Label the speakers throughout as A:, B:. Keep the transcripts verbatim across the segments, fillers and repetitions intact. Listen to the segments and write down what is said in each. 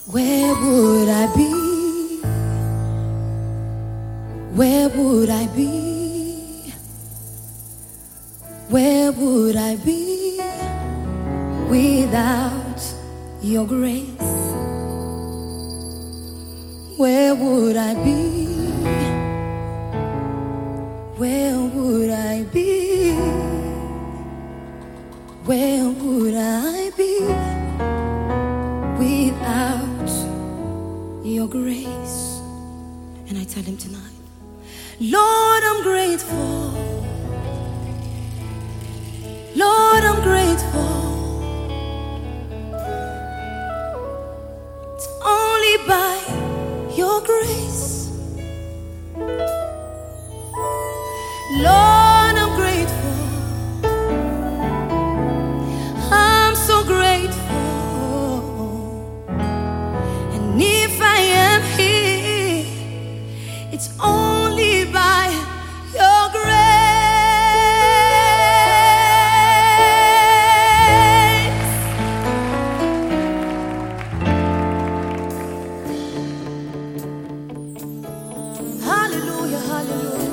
A: Where would I be? Where would I be? Where would I be without your grace? Where would I be? Where would I be? Where would I be without your grace? And I tell him tonight, Lord, I'm grateful. Lord, I'm grateful. It's only by your grace. Lord, I'm grateful. I'm so grateful. And if I am here, it's only by your grace. Hallelujah, hallelujah.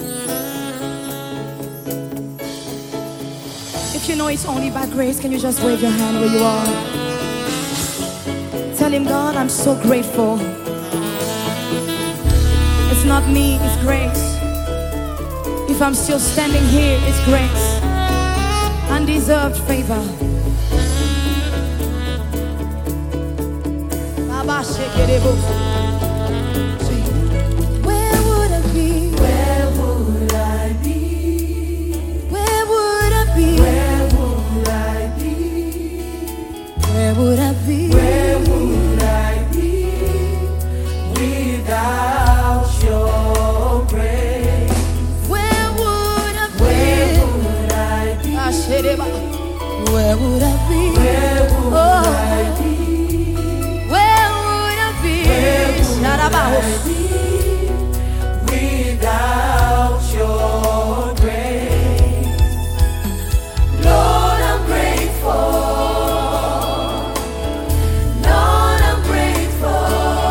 A: If you know it's only by grace, can you just wave your hand where you are? Tell him, God, I'm so grateful. It's not me, it's grace. If I'm still standing here, it's grace. Undeserved favor. Where would I be?
B: Where would I be?
A: Where would I be?
B: Where would I be?
A: Where would I be?
B: Where would I be without your grace?
A: Where would I be?
B: Where would I be?
A: Where would I be?
B: Where would
A: Oh.
B: I be?
A: Where would I be?
B: Where would I be without your grace? Lord, I'm grateful. Lord, I'm grateful.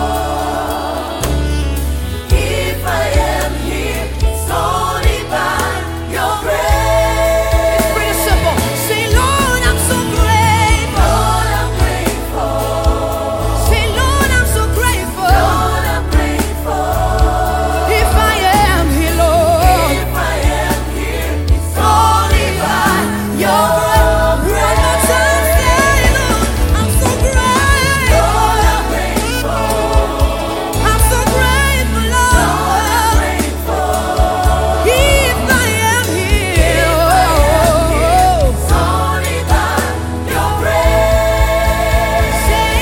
B: If I am here, it's only by your grace.
A: It's pretty simple. Say, Lord, I'm so grateful.
B: Lord, I'm grateful.
A: Say, Lord, I'm so grateful.
B: Lord, I'm grateful.
A: If I am here, Lord,
B: If I am here, it's only by your grace.
A: one more time, say, Lord, I'm so grateful.
B: Lord, I'm grateful.
A: I'm so grateful,
B: Lord, I'm
A: Lord.
B: grateful.
A: If I am here, oh,
B: It's only by your grace.
A: say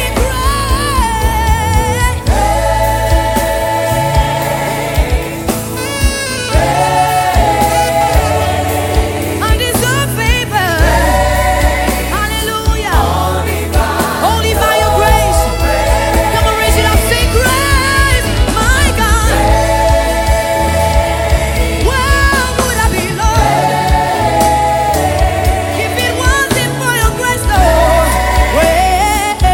A: grace. Undeserved favor. Hallelujah.
B: Only by
A: Only by your grace. Come on, raise it up. Say grace, my God. Where would I be, Lord, if it wasn't for your grace, Lord? Where? Oh,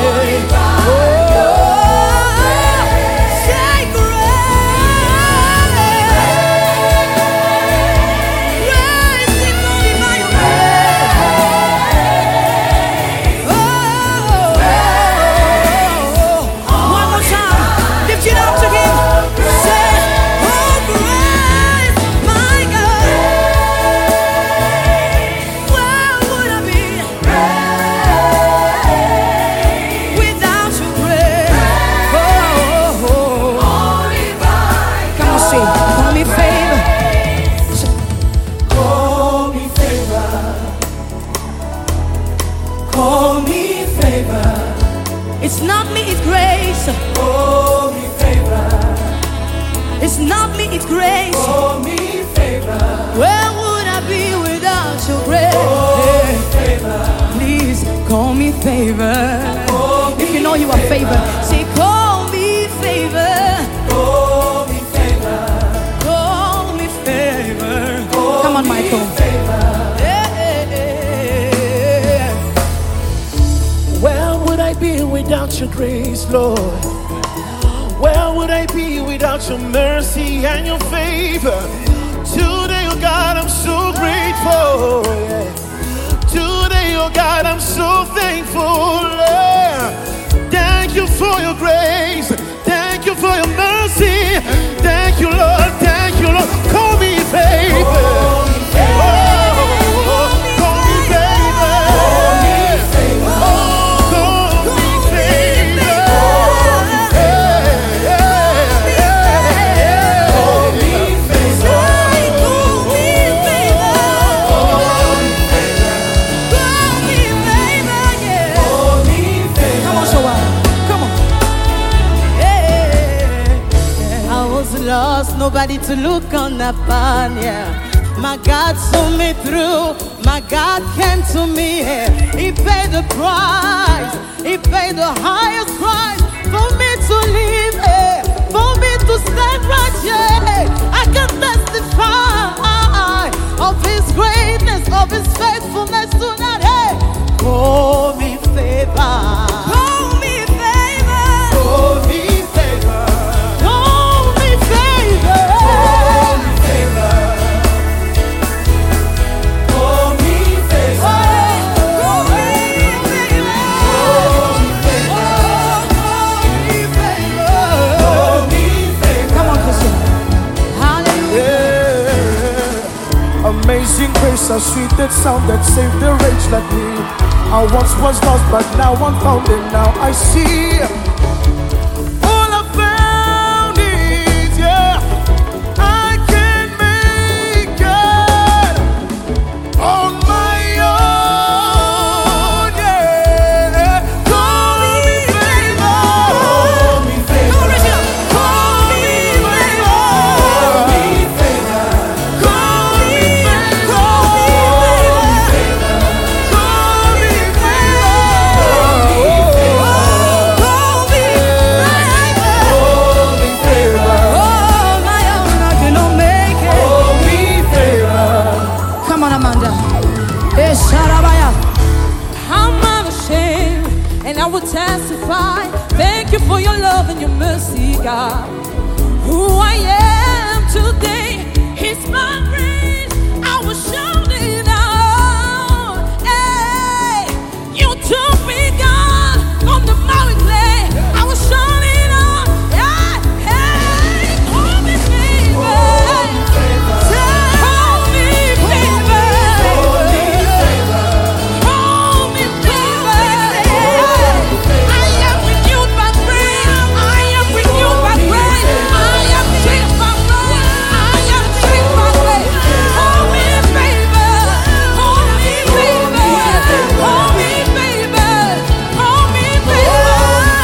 A: say grace. Grace is only by your grace. Oh, one more time, lift it up to him. Say, oh grace, my God. Where would I be without your grace? Oh,
B: only by
A: come on, say, call me favor.
B: call me favor. Call me favor.
A: It's not me, it's grace.
B: Call me favor.
A: It's not me, it's grace.
B: Call me favor.
A: Where would I be without your grace?
B: Call me favor.
A: Please call me favor.
B: Call
A: If you know you are favored, say call me favor.
B: Call me favor.
A: Call me favor.
B: Call
A: Come on,
B: me
A: Michael.
B: favor.
A: Yeah.
B: Where would I be without
C: without your grace, Lord? Where would I be without your mercy and your favor? Today, oh God, I'm so grateful. Yeah. Today, oh God, I'm so thankful. Yeah. Thank you for your grace. Thank you for your mercy. Thank you, Lord. Thank you, Lord. Call me favor.
A: Nobody to look on upon, yeah. My God saw me through. My God came to me, yeah. He paid the price. He paid the highest price for me to live, yeah. For me to stand right, yeah. I can testify of His greatness, of His faithfulness tonight, hey. Call me favor. Call me favor. Call me favor.
C: Amazing grace, how sweet that sound that saved the wretch like me. I once was lost, but now I'm found, and now I see. All I found is, yeah, I can make it on my own, yeah. Call me favor. Call me favor. Call me favor. Call me favor. Call me
A: testify, thank you for your love and your mercy, God. Who I am today is my grace. I was shouting out, hey, you took me, God, on the mountain clay. I was shouting out, hey, hey, call me favor. Call me favor. Call me favor. I am renewed by grace. I am renewed by grace. I am changed by grace. I am changed by grace. Call me favor. Call me favor. Call me favor. Call me favor.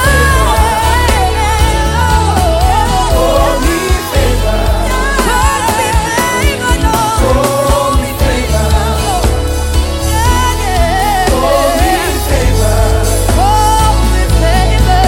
A: Call me favor. Call me favor. Call me favor. Call me favor. Call me favor.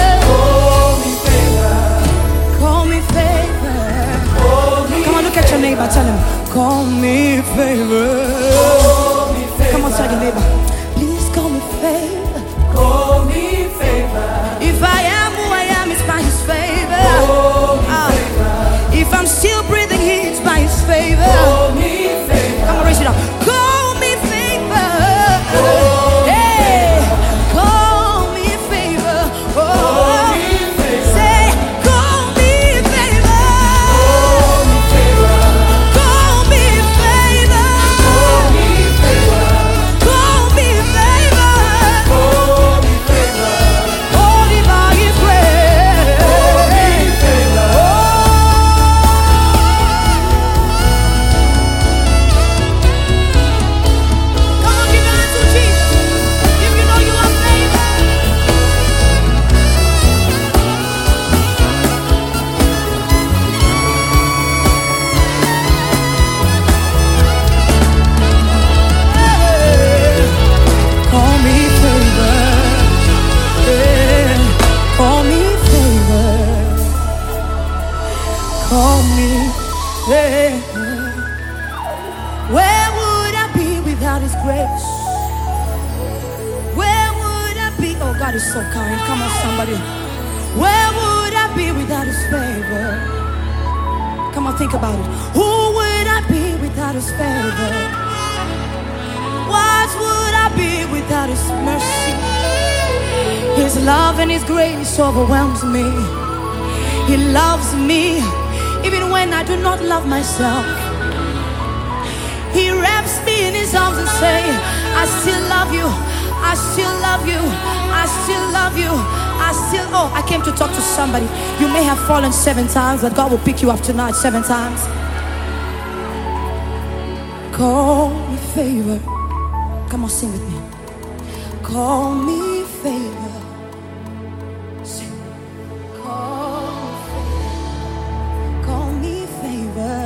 A: Call me favor. Come on, look at your neighbor. Tell him, call me favor. Come on, tell your neighbor, please call me favor.
B: Call me favor.
A: If I am who I am, it's by His favor. Ah. If I'm still breathing, it's by His favor.
B: Call me favor.
A: Come on, raise it up. Call me favor. Hey, call me favor. Oh, say, call me favor. Call me favor. Call me favor. Only by His grace. Come on, give your hands to Jesus. If you know you are favor. Call me favor. Yeah. Call me favor. Call me favor. Where would I be without His grace? Where would I be? Oh God, God is so kind. Come on, somebody. Where would I be without His favor? Come on, think about it. Who would I be without His favor? What would I be without His mercy? His love and His grace overwhelms me. He loves me even when I do not love myself. He wraps me in His arms and says, I still love you. I still love you. I still love you. I still, oh, I came to talk to somebody. You may have fallen seven times, but God will pick you up tonight seven times. Call me favor. Come on, sing with me. Call me favor. Sing. Call me favor.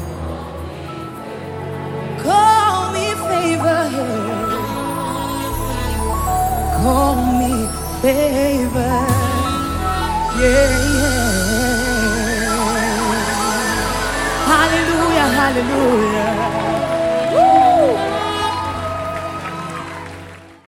A: Call me favor. Call me favor. Yeah, yeah. Hallelujah, hallelujah.